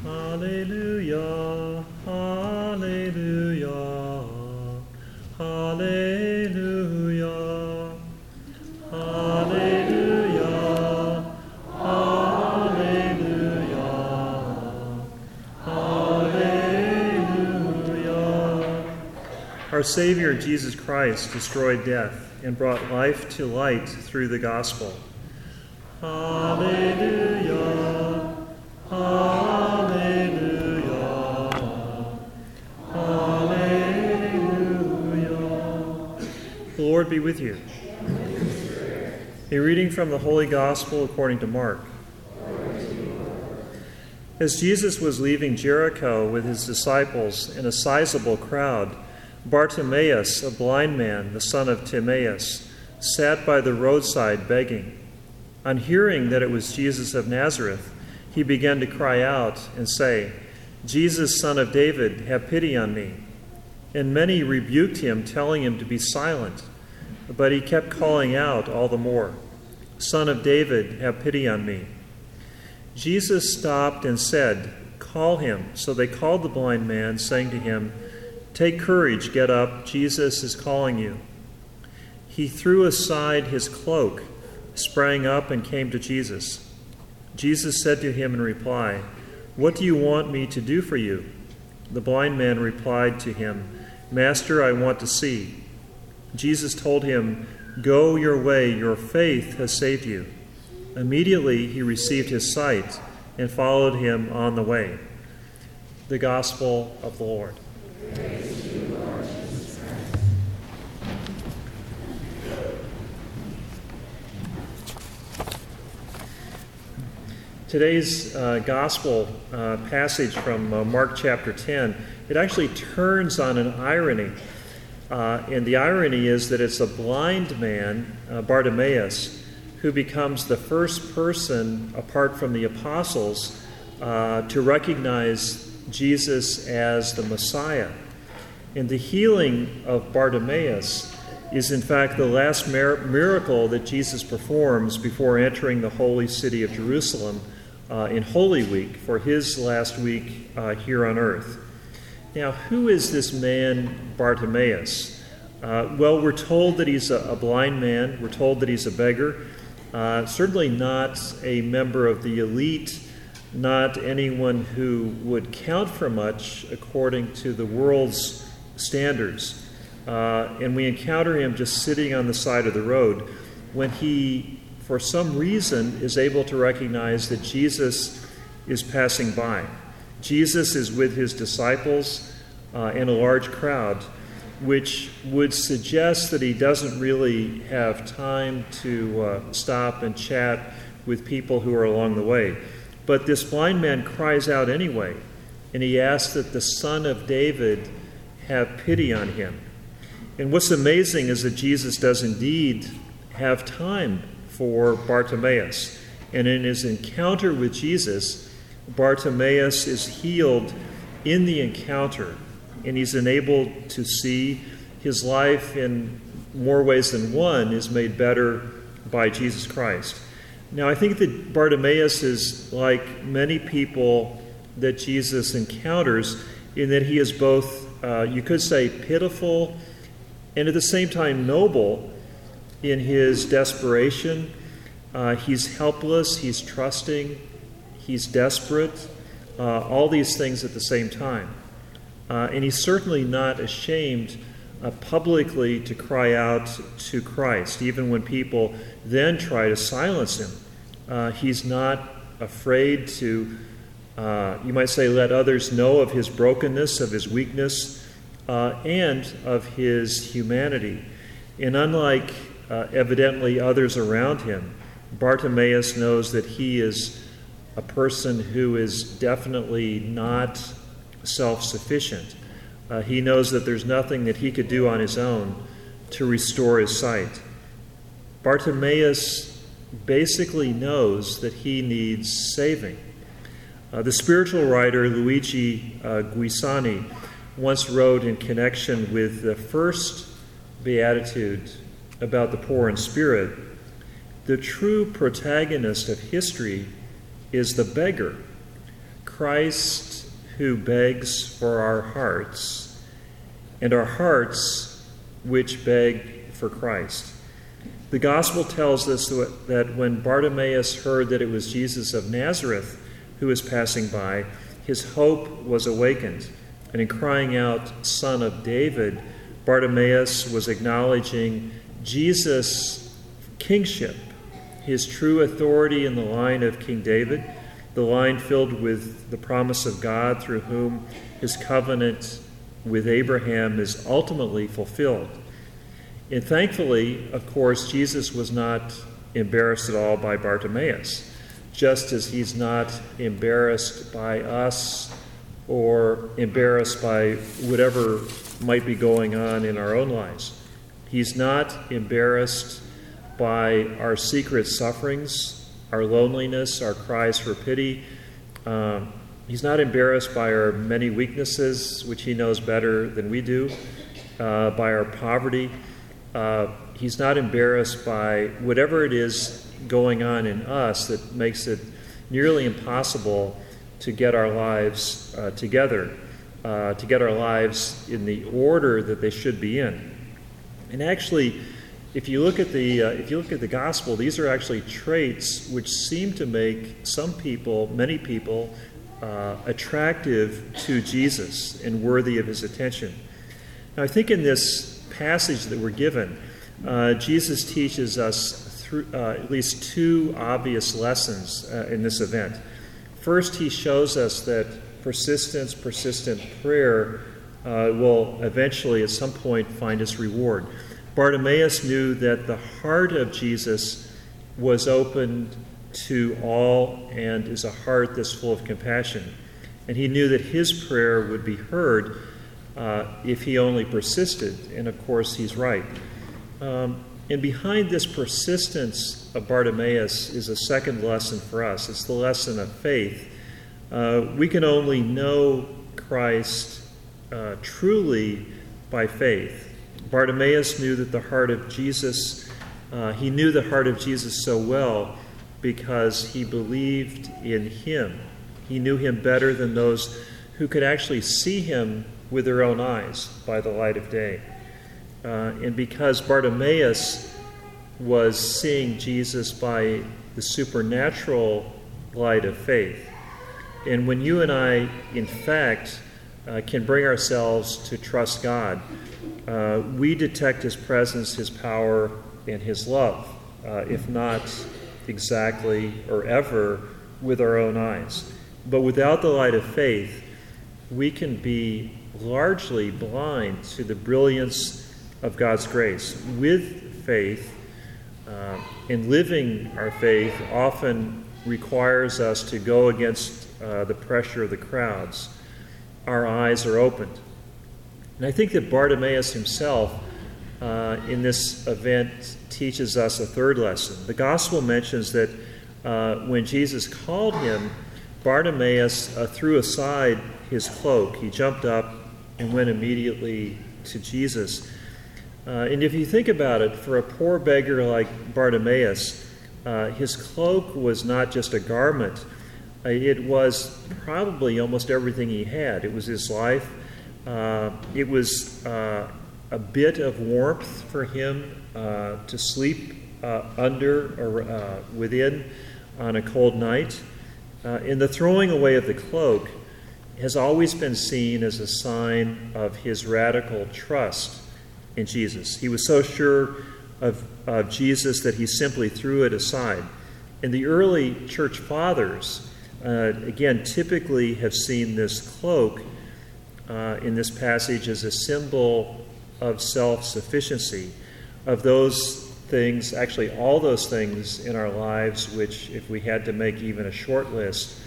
Hallelujah, hallelujah, hallelujah, hallelujah, hallelujah, hallelujah. Our Savior Jesus Christ destroyed death and brought life to light through the gospel. Hallelujah, hallelujah, hallelujah. The Lord be with you. A reading from the Holy Gospel according to Mark. As Jesus was leaving Jericho with his disciples and a sizable crowd, Bartimaeus, a blind man, the son of Timaeus, sat by the roadside begging. On hearing that it was Jesus of Nazareth, he began to cry out and say, "Jesus, Son of David, have pity on me." And many rebuked him, telling him to be silent. But he kept calling out all the more, "Son of David, have pity on me." Jesus stopped and said, "Call him." So they called the blind man, saying to him, "Take courage, get up, Jesus is calling you." He threw aside his cloak, sprang up, and came to Jesus. Jesus said to him in reply, "What do you want me to do for you?" The blind man replied to him, "Master, I want to see." Jesus told him, "Go your way, your faith has saved you." Immediately he received his sight and followed him on the way. The Gospel of the Lord. Praise to you, Lord Jesus Christ. Today's gospel passage from Mark chapter 10, it actually turns on an irony. And the irony is that it's a blind man, Bartimaeus, who becomes the first person, apart from the apostles, to recognize Jesus as the Messiah. And the healing of Bartimaeus is in fact the last miracle that Jesus performs before entering the holy city of Jerusalem in Holy Week, for his last week here on earth. Now, who is this man Bartimaeus? Well, we're told that he's a blind man. We're told that he's a beggar. Certainly not a member of the elite, not anyone who would count for much according to the world's standards. And we encounter him just sitting on the side of the road when he, for some reason, is able to recognize that Jesus is passing by. Jesus is with his disciples and a large crowd, which would suggest that he doesn't really have time to stop and chat with people who are along the way. But this blind man cries out anyway, and he asks that the Son of David have pity on him. And what's amazing is that Jesus does indeed have time for Bartimaeus. And in his encounter with Jesus, Bartimaeus is healed in the encounter, and he's enabled to see. His life in more ways than one is made better by Jesus Christ. Now, I think that Bartimaeus is like many people that Jesus encounters in that he is both, you could say, pitiful and at the same time noble in his desperation. He's helpless, he's trusting, he's desperate, all these things at the same time. And he's certainly not ashamed publicly to cry out to Christ, even when people then try to silence him. He's not afraid to, you might say, let others know of his brokenness, of his weakness, and of his humanity. And unlike evidently others around him, Bartimaeus knows that he is a person who is definitely not self-sufficient. He knows that there's nothing that he could do on his own to restore his sight. Bartimaeus basically knows that he needs saving. The spiritual writer Luigi Guisani once wrote in connection with the first beatitude about the poor in spirit, "The true protagonist of history is the beggar. Christ who begs for our hearts, and our hearts which beg for Christ. The gospel tells us that when Bartimaeus heard that it was Jesus of Nazareth who was passing by, his hope was awakened. And in crying out, "Son of David," Bartimaeus was acknowledging Jesus' kingship, his true authority in the line of King David, the line filled with the promise of God through whom his covenant with Abraham is ultimately fulfilled. And thankfully, of course, Jesus was not embarrassed at all by Bartimaeus, just as he's not embarrassed by us or embarrassed by whatever might be going on in our own lives. He's not embarrassed by our secret sufferings, our loneliness, our cries for pity. He's not embarrassed by our many weaknesses, which he knows better than we do, by our poverty. He's not embarrassed by whatever it is going on in us that makes it nearly impossible to get our lives together, to get our lives in the order that they should be in. And actually, if you look at the gospel, these are actually traits which seem to make some people, many people, attractive to Jesus and worthy of his attention. Now, I think in this passage that we're given, Jesus teaches us at least two obvious lessons in this event. First, he shows us that persistent prayer will eventually, at some point, find its reward. Bartimaeus knew that the heart of Jesus was open to all and is a heart that's full of compassion. And he knew that his prayer would be heard if he only persisted. And of course, he's right. And behind this persistence of Bartimaeus is a second lesson for us. It's the lesson of faith. We can only know Christ truly by faith. Bartimaeus knew that the heart of Jesus, he knew the heart of Jesus so well because he believed in him. He knew him better than those who could actually see him with their own eyes by the light of day. And because Bartimaeus was seeing Jesus by the supernatural light of faith. And when you and I, in fact, can bring ourselves to trust God, we detect his presence, his power, and his love, if not exactly or ever with our own eyes. But without the light of faith, we can be largely blind to the brilliance of God's grace. With faith, and living our faith often requires us to go against the pressure of the crowds. Our eyes are opened. And I think that Bartimaeus himself in this event teaches us a third lesson. The gospel mentions that when Jesus called him, Bartimaeus threw aside his cloak. He jumped up and went immediately to Jesus. And if you think about it, for a poor beggar like Bartimaeus, his cloak was not just a garment. It was probably almost everything he had. It was his life. It was a bit of warmth for him to sleep under or within on a cold night. And the throwing away of the cloak has always been seen as a sign of his radical trust in Jesus. He was so sure of Jesus that he simply threw it aside. And the early church fathers, again, typically have seen this cloak in this passage as a symbol of self-sufficiency, of those things, actually all those things in our lives which, if we had to make even a short list,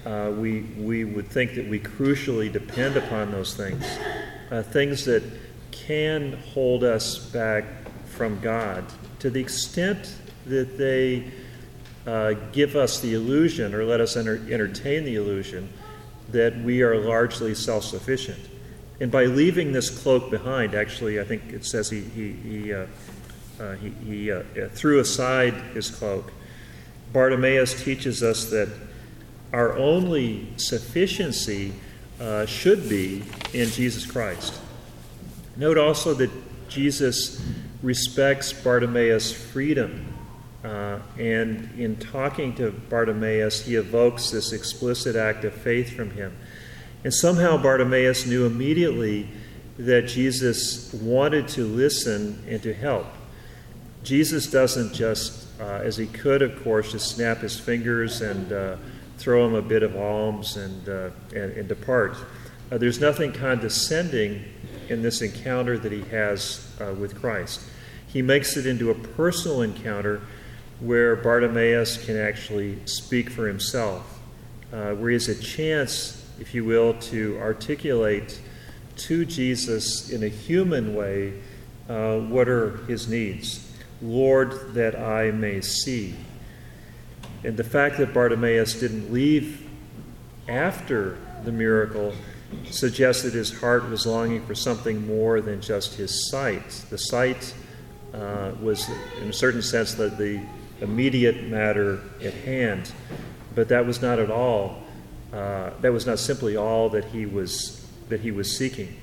we would think that we crucially depend upon those things. Things that can hold us back from God to the extent that they give us the illusion or let us entertain the illusion that we are largely self-sufficient. And by leaving this cloak behind, actually, I think it says he threw aside his cloak. Bartimaeus teaches us that our only sufficiency should be in Jesus Christ. Note also that Jesus respects Bartimaeus' freedom. And in talking to Bartimaeus, he evokes this explicit act of faith from him. And somehow Bartimaeus knew immediately that Jesus wanted to listen and to help. Jesus doesn't just, as he could, of course, just snap his fingers and throw him a bit of alms and depart. There's nothing condescending in this encounter that he has with Christ. He makes it into a personal encounter where Bartimaeus can actually speak for himself, where he has a chance, if you will, to articulate to Jesus in a human way what are his needs. Lord, that I may see. And the fact that Bartimaeus didn't leave after the miracle suggests that his heart was longing for something more than just his sight. The sight was, in a certain sense, the immediate matter at hand, but that was not at all. That was not simply all that he was seeking.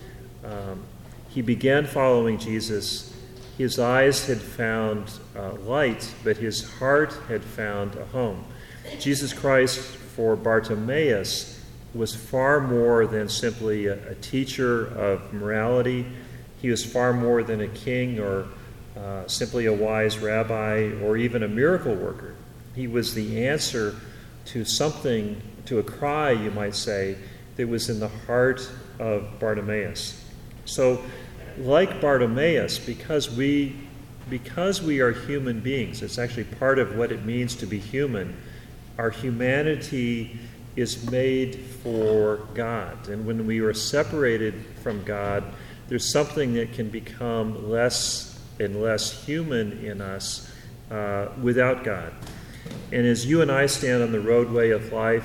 He began following Jesus. His eyes had found light, but his heart had found a home. Jesus Christ, for Bartimaeus, was far more than simply a teacher of morality. He was far more than a king or simply a wise rabbi or even a miracle worker. He was the answer to something, to a cry, you might say, that was in the heart of Bartimaeus. So, like Bartimaeus, because we are human beings, it's actually part of what it means to be human. Our humanity is made for God. And when we are separated from God, there's something that can become less and less human in us without God. And as you and I stand on the roadway of life,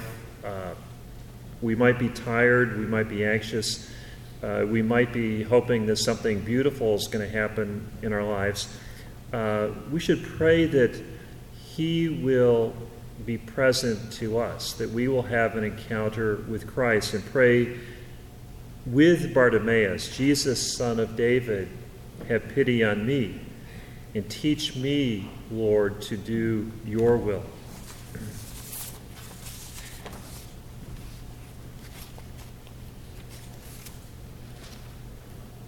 we might be tired, we might be anxious, we might be hoping that something beautiful is going to happen in our lives. We should pray that He will be present to us, that we will have an encounter with Christ, and pray with Bartimaeus, Jesus, Son of David, have pity on me, and teach me, Lord, to do your will.